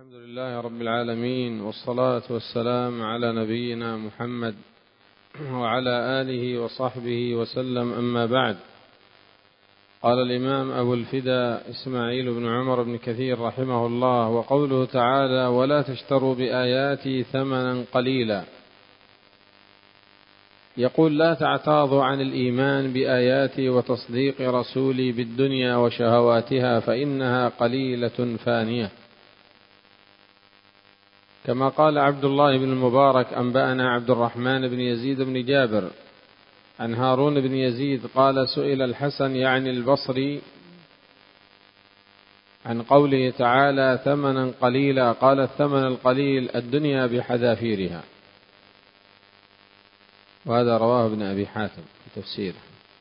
الحمد لله رب العالمين، والصلاة والسلام على نبينا محمد وعلى آله وصحبه وسلم، أما بعد. قال الإمام أبو الفدا إسماعيل بن عمر بن كثير رحمه الله: وقوله تعالى: ولا تشتروا بآياتي ثمنا قليلا، يقول: لا تعتاضوا عن الإيمان بآياتي وتصديق رسولي بالدنيا وشهواتها، فإنها قليلة فانية. كما قال عبد الله بن المبارك: أنبأنا عبد الرحمن بن يزيد بن جابر عن هارون بن يزيد قال: سئل الحسن يعني البصري عن قوله تعالى: ثمنا قليلا، قال: الثمن القليل الدنيا بحذافيرها. وهذا رواه ابن أبي حاتم في تفسيره.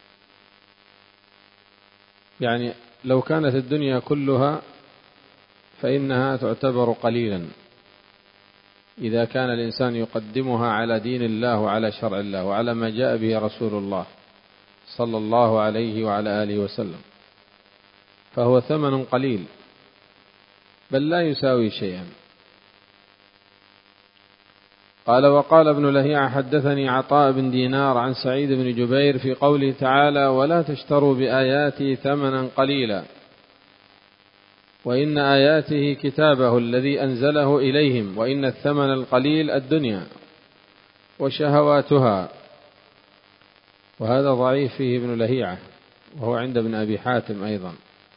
يعني لو كانت الدنيا كلها فإنها تعتبر قليلا إذا كان الإنسان يقدمها على دين الله وعلى شرع الله وعلى ما جاء به رسول الله صلى الله عليه وعلى آله وسلم، فهو ثمن قليل، بل لا يساوي شيئا. قال: وقال ابن لهيعة: حدثني عطاء بن دينار عن سعيد بن جبير في قوله تعالى: ولا تشتروا بآياتي ثمنا قليلا، وإن آياته كتابه الذي أنزله إليهم، وإن الثمن القليل الدنيا وشهواتها. وهذا ضعيف فيه ابن لهيعة، وهو عند ابن أبي حاتم أيضا.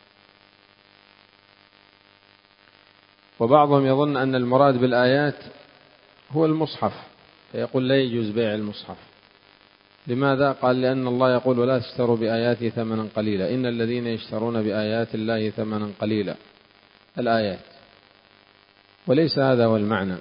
وبعضهم يظن أن المراد بالآيات هو المصحف، فيقول لا يجوز بيع المصحف. لماذا؟ قال: لأن الله يقول: ولا تشتروا بآياتي ثمنا قليلا، إن الذين يشترون بآيات الله ثمنا قليلا، الآيات. وليس هذا هو المعنى،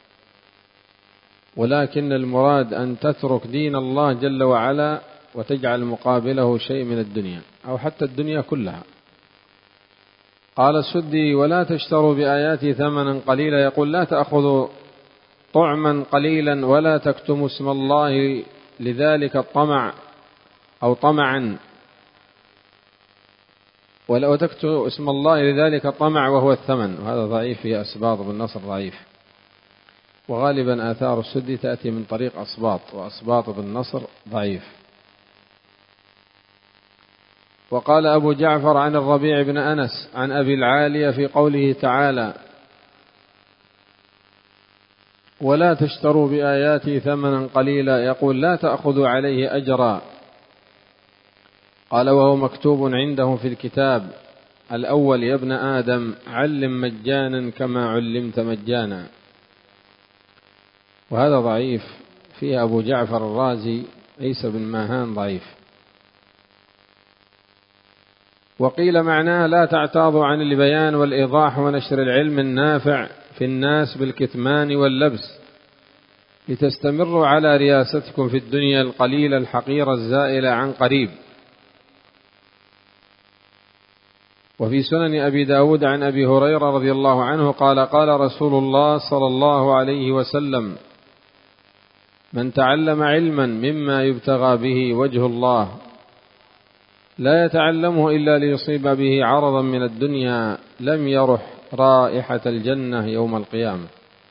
ولكن المراد أن تترك دين الله جل وعلا وتجعل مقابله شيء من الدنيا أو حتى الدنيا كلها. قال السدي: ولا تشتروا بآياتي ثمنا قليلا، يقول: لا تأخذوا طعما قليلا ولا تكتموا اسم الله لذلك الطمع أو طمعا، ولا تكتموا اسم الله لذلك الطمع وهو الثمن. وهذا ضعيف في أسباط بالنصر ضعيف، وغالبا آثار السدي تأتي من طريق أسباط، وأسباط بالنصر ضعيف. وقال أبو جعفر عن الربيع بن أنس عن أبي العالية في قوله تعالى: ولا تشتروا بآياتي ثمنا قليلا، يقول: لا تأخذوا عليه أجرا. قال: وهو مكتوب عندهم في الكتاب الأول: يا ابن آدم علم مجانا كما علمت مجانا. وهذا ضعيف، فيه أبو جعفر الرازي عيسى بن ماهان ضعيف. وقيل معناه: لا تعتاضوا عن البيان والإيضاح ونشر العلم النافع في الناس بالكتمان واللبس، لتستمروا على رياستكم في الدنيا القليلة الحقيرة الزائلة عن قريب. وفي سنن أبي داود عن أبي هريرة رضي الله عنه قال: قال رسول الله صلى الله عليه وسلم: من تعلم علما مما يبتغى به وجه الله لا يتعلمه إلا ليصيب به عرضا من الدنيا لم يرح رائحة الجنة يوم القيامة.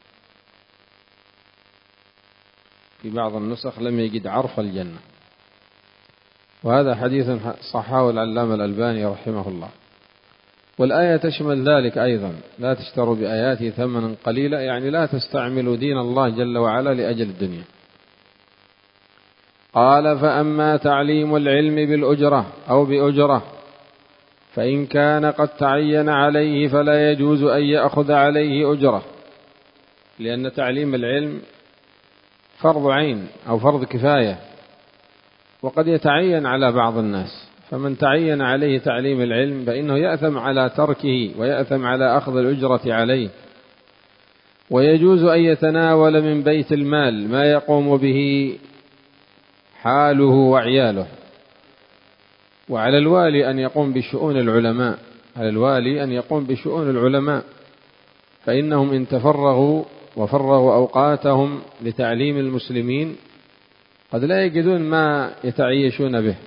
في بعض النسخ لم يجد عرف الجنة. وهذا حديث صححه العلامة الألباني رحمه الله. والآية تشمل ذلك أيضا: لا تشتروا بآياتي ثمنا قليلا، يعني لا تستعملوا دين الله جل وعلا لأجل الدنيا. قال: فأما تعليم العلم بالأجرة أو بأجرة فإن كان قد تعين عليه فلا يجوز أن يأخذ عليه أجرة، لأن تعليم العلم فرض عين أو فرض كفاية، وقد يتعين على بعض الناس، فمن تعين عليه تعليم العلم فإنه يأثم على تركه ويأثم على أخذ الأجرة عليه. ويجوز أن يتناول من بيت المال ما يقوم به حاله وعياله. وعلى الوالي أن يقوم بشؤون العلماء، على الوالي أن يقوم بشؤون العلماء، فإنهم إن تفرغوا وفرغوا أوقاتهم لتعليم المسلمين قد لا يجدون ما يتعيشون به،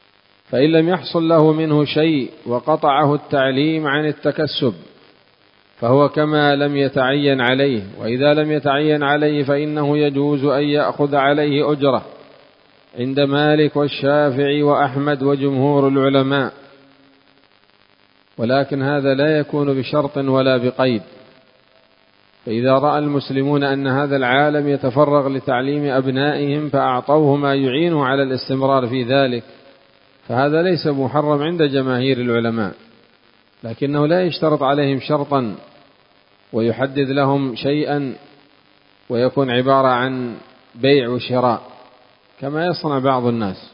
فإن لم يحصل له منه شيء وقطعه التعليم عن التكسب فهو كما لم يتعين عليه، وإذا لم يتعين عليه فإنه يجوز أن يأخذ عليه أجرة عند مالك والشافعي وأحمد وجمهور العلماء، ولكن هذا لا يكون بشرط ولا بقيد. فإذا رأى المسلمون أن هذا العالم يتفرغ لتعليم أبنائهم فأعطوه ما يعينه على الاستمرار في ذلك، فهذا ليس محرم عند جماهير العلماء، لكنه لا يشترط عليهم شرطا ويحدد لهم شيئا ويكون عبارة عن بيع وشراء كما يصنع بعض الناس.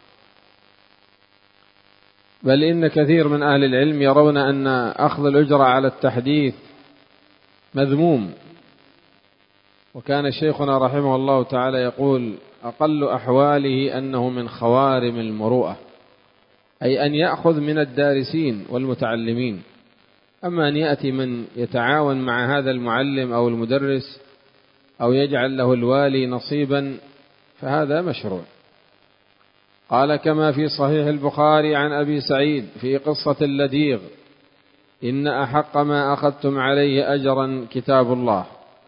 بل إن كثير من أهل العلم يرون أن أخذ الأجرة على التحديث مذموم. وكان شيخنا رحمه الله تعالى يقول: أقل أحواله أنه من خوارم المروءة، أي أن يأخذ من الدارسين والمتعلمين. أما أن يأتي من يتعاون مع هذا المعلم أو المدرس أو يجعل له الوالي نصيبا فهذا مشروع. قال: كما في صحيح البخاري عن أبي سعيد في قصة اللديغ: إن أحق ما أخذتم عليه أجرا كتاب الله.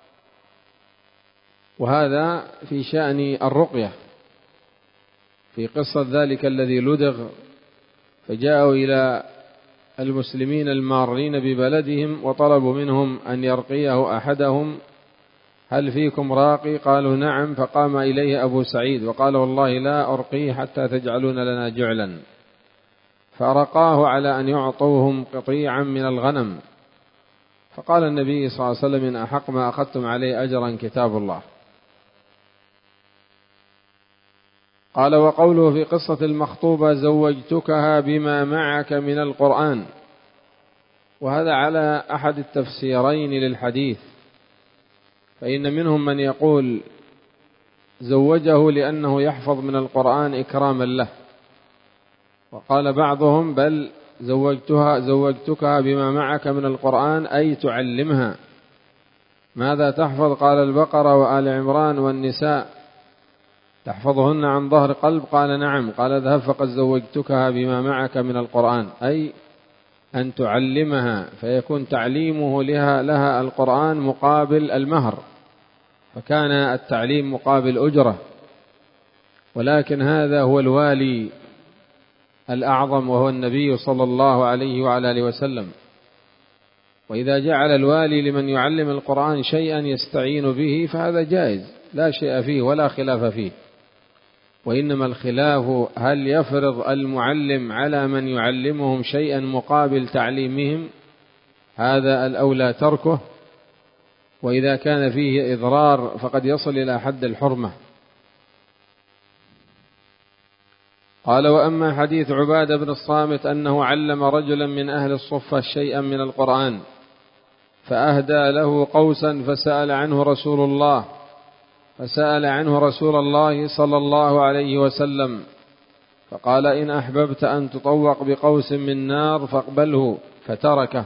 وهذا في شأن الرقية، في قصة ذلك الذي لدغ، فجاءوا إلى المسلمين المارين ببلدهم وطلبوا منهم أن يرقيه أحدهم: هل فيكم راقي؟ قالوا: نعم. فقام إليه أبو سعيد وقال: والله لا أرقيه حتى تجعلون لنا جعلا. فرقاه على أن يعطوهم قطيعا من الغنم. فقال النبي صلى الله عليه وسلم: إن أحق ما أخذتم عليه أجرا كتاب الله. قال: وقوله في قصة المخطوبة: زوجتكها بما معك من القرآن. وهذا على أحد التفسيرين للحديث، فإن منهم من يقول زوجه لأنه يحفظ من القرآن إكراما له، وقال بعضهم: بل زوجتكها بما معك من القرآن أي تعلمها. ماذا تحفظ؟ قال: البقرة وآل عمران والنساء. تحفظهن عن ظهر قلب؟ قال: نعم. قال: اذهب فقد زوجتكها بما معك من القرآن، أي أن تعلمها، فيكون تعليمه لها القرآن مقابل المهر، فكان التعليم مقابل أجرة. ولكن هذا هو الوالي الأعظم وهو النبي صلى الله عليه وعلى آله وسلم. وإذا جعل الوالي لمن يعلم القرآن شيئا يستعين به فهذا جائز، لا شيء فيه ولا خلاف فيه. وإنما الخلاف هل يفرض المعلم على من يعلمهم شيئا مقابل تعليمهم، هذا الأولى تركه، وإذا كان فيه إضرار فقد يصل إلى حد الحرمة. قال: وأما حديث عبادة بن الصامت أنه علم رجلا من أهل الصفة شيئا من القرآن فأهدى له قوسا فسأل عنه رسول الله صلى الله عليه وسلم، فقال: إن أحببت أن تطوق بقوس من نار فاقبله، فتركه.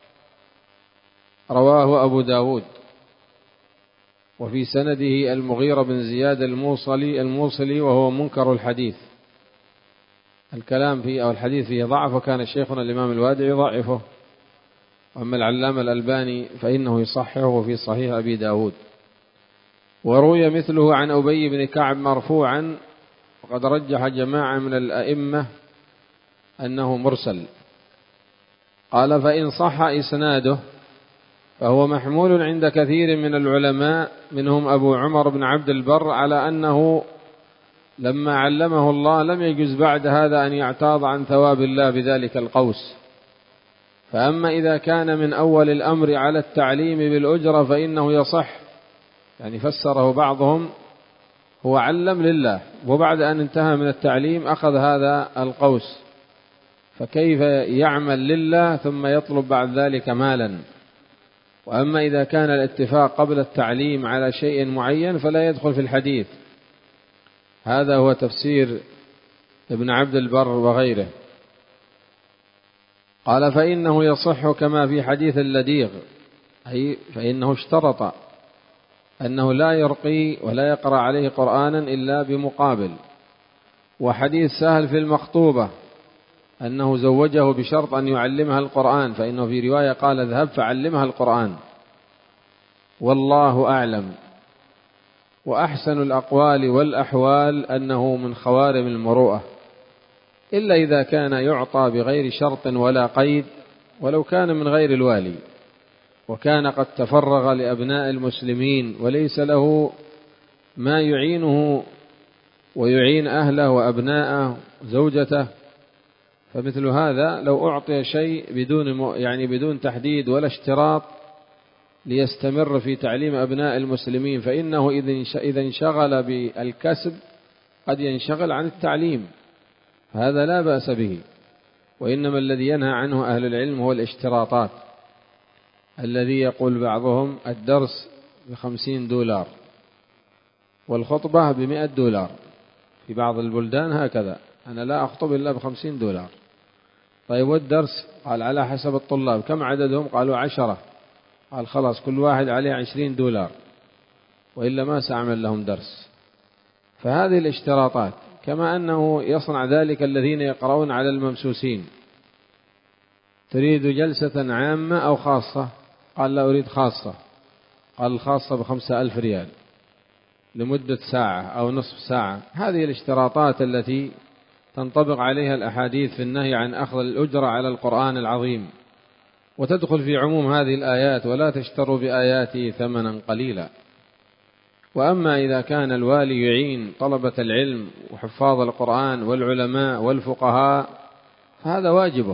رواه أبو داود. وفي سنده المغيرة بن زياد الموصلي وهو منكر الحديث. الكلام فيه أو الحديث فيه ضعف، وكان شيخنا الإمام الوادعي ضعفه، وأما العلامة الألباني فإنه يصححه في صحيح أبي داود. وروي مثله عن أبي بن كعب مرفوعا، وقد رجح جماعة من الأئمة أنه مرسل. قال: فإن صح إسناده فهو محمول عند كثير من العلماء منهم أبو عمر بن عبد البر على أنه لما علمه الله لم يجوز بعد هذا أن يعتاض عن ثواب الله بذلك القوس. فأما إذا كان من أول الأمر على التعليم بالأجرة فإنه يصح، يعني فسره بعضهم هو علم لله، وبعد أن انتهى من التعليم أخذ هذا القوس، فكيف يعمل لله ثم يطلب بعد ذلك مالا؟ وأما إذا كان الاتفاق قبل التعليم على شيء معين فلا يدخل في الحديث. هذا هو تفسير ابن عبد البر وغيره. قال: فإنه يصح كما في حديث اللديغ، أي فإنه اشترط أنه لا يرقي ولا يقرأ عليه قرآنا إلا بمقابل. وحديث سهل في المخطوبة أنه زوجه بشرط أن يعلمها القرآن، فإنه في رواية قال اذهب فعلمها القرآن، والله أعلم. وأحسن الأقوال والأحوال أنه من خوارم المروءة، إلا إذا كان يعطى بغير شرط ولا قيد، ولو كان من غير الوالي وكان قد تفرغ لأبناء المسلمين وليس له ما يعينه ويعين أهله وأبناءه زوجته، فمثل هذا لو أعطي شيء بدون تحديد ولا اشتراط ليستمر في تعليم أبناء المسلمين، فإنه إذا انشغل بالكسب قد ينشغل عن التعليم، هذا لا بأس به. وإنما الذي ينهى عنه أهل العلم هو الاشتراطات، الذي يقول بعضهم الدرس $50 والخطبة $100، في بعض البلدان هكذا، أنا لا أخطب إلا $50. طيب والدرس؟ قال على حسب الطلاب، كم عددهم؟ قالوا 10، قال خلاص كل واحد عليه $20 وإلا ما سأعمل لهم درس. فهذه الاشتراطات، كما أنه يصنع ذلك الذين يقرؤون على الممسوسين، تريد جلسة عامة أو خاصة؟ قال لا أريد خاصة، قال الخاصة ب5,000 ريال لمدة ساعة أو نصف ساعة. هذه الاشتراطات التي تنطبق عليها الأحاديث في النهي عن أخذ الأجرة على القرآن العظيم، وتدخل في عموم هذه الآيات: ولا تشتروا بآياتي ثمنا قليلا. وأما إذا كان الوالي يعين طلبة العلم وحفاظ القرآن والعلماء والفقهاء فهذا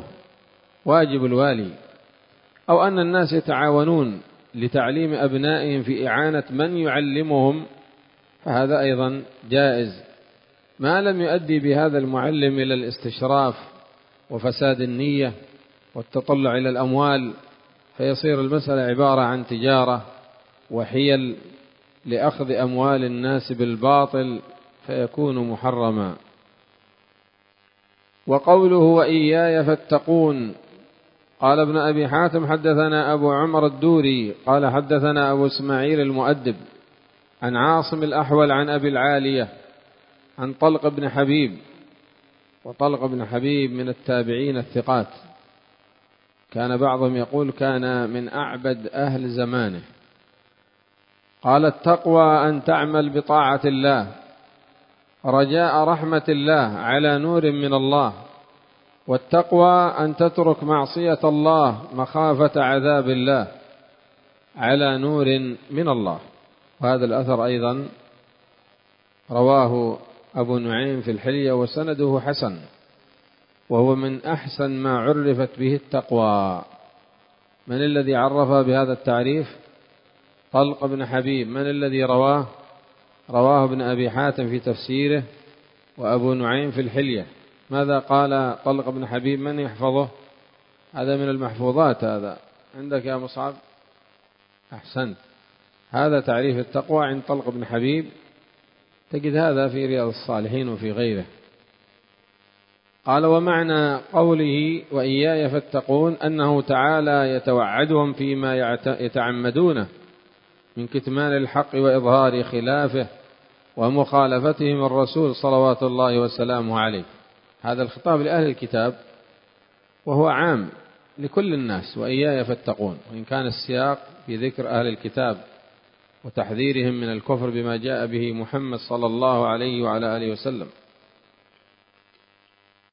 واجب الوالي، أو أن الناس يتعاونون لتعليم أبنائهم في إعانة من يعلمهم، فهذا أيضا جائز، ما لم يؤدي بهذا المعلم إلى الاستشراف وفساد النية والتطلع إلى الأموال، فيصير المسألة عبارة عن تجارة وحيل لأخذ أموال الناس بالباطل فيكون محرما. وقوله وإياي فاتقون، قال ابن أبي حاتم حدثنا أبو عمر الدوري قال حدثنا أبو إسماعيل المؤدب عن عاصم الأحول عن أبي العالية عن طلق بن حبيب، وطلق بن حبيب من التابعين الثقات، كان بعضهم يقول كان من أعبد أهل زمانه. قال التقوى أن تعمل بطاعة الله رجاء رحمة الله على نور من الله، والتقوى أن تترك معصية الله مخافة عذاب الله على نور من الله. وهذا الأثر أيضا رواه أبو نعيم في الحلية وسنده حسن، وهو من أحسن ما عرفت به التقوى. من الذي عرفها بهذا التعريف؟ طلق بن حبيب. من الذي رواه ابن أبي حاتم في تفسيره وأبو نعيم في الحلية. ماذا قال طلق بن حبيب؟ من يحفظه؟ هذا من المحفوظات، هذا عندك يا مصعب؟ أحسنت، هذا تعريف التقوى عند طلق بن حبيب، تجد هذا في رياض الصالحين وفي غيره. قال ومعنى قوله وإياي فاتقون أنه تعالى يتوعدهم فيما يتعمدونه من كتمان الحق وإظهار خلافه ومخالفتهم الرسول صلوات الله وسلامه عليه. هذا الخطاب لأهل الكتاب وهو عام لكل الناس، وإياي فاتقون، وإن كان السياق في ذكر أهل الكتاب وتحذيرهم من الكفر بما جاء به محمد صلى الله عليه وعلى آله وسلم.